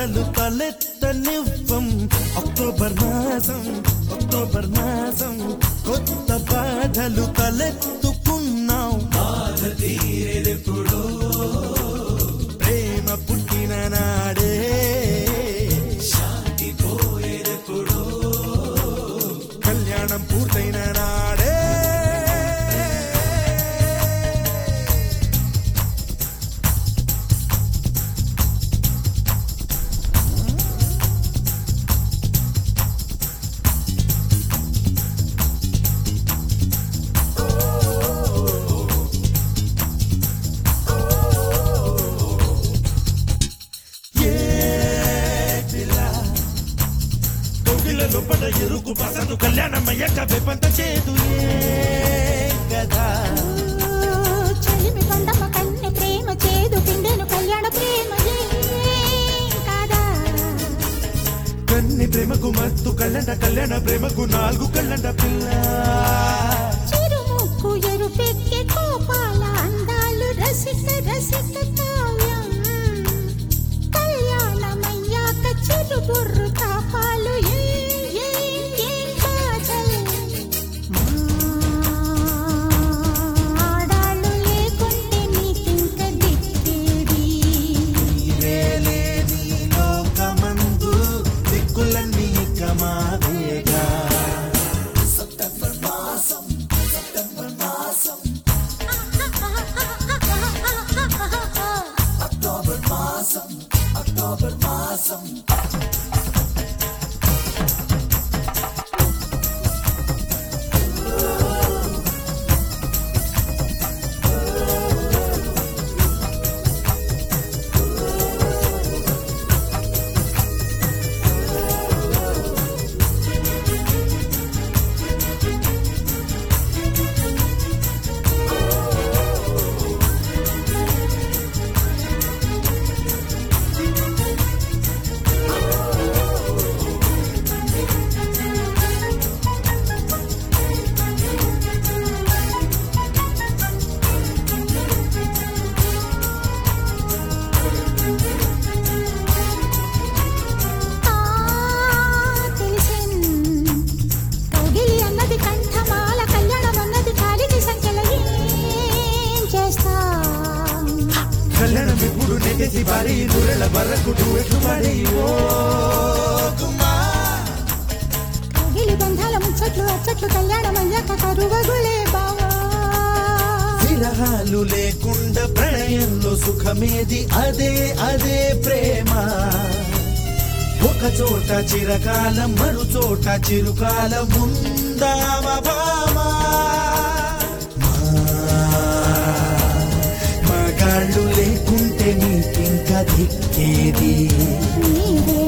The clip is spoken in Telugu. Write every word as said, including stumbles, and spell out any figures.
బాధలు తలెత్తనివ్వం అక్టోబర్ మాసం అక్టోబర్ మాసం కొత్త బాధలు తలెత్తుకున్నాం బాధ తీరేదెప్పుడో ప్రేమ పుట్టిన నాడే శాంతి పోయేదెప్పుడో కళ్యాణం పూర్తయిన నాడే లోపల ఎరుకు పసందు కళ్యాణం అయ్యాక వెపంత చేదు కదా చెలిమి పండమ కన్నె ప్రేమ చేదు పిండెను కళ్యాణ ప్రేమ కదా కన్ని ప్రేమకు మత్తు కళ్ళంట కళ్యాణ ప్రేమకు నాలుగు కళ్ళంట పిల్ల చిరుముక్కు ఎరుపెక్కే కోపాల అందాలు రసిక రసిక కావ్యం కళ్యాణమయ్యాక చిరుబుర్రు తాపాలు అక్టోబర్ మాసం కళ్యాణం ఇప్పుడు నెగసి పారి దూరెల వరకు ఎట్లు పడి బంధాల ముచ్చట్లు అచ్చట్లు కళ్యాణం అయ్యాక కరువగులే బావా విరహాలు లేకుండా ప్రణయంలో సుఖమేది అదే అదే ప్రేమ ఒక చోట చిరకాలం మరు చోట చిరుకాలం ఉందామా బామా మగాళ్ళు లేకుంటే నీకింక దిక్కేది నీవే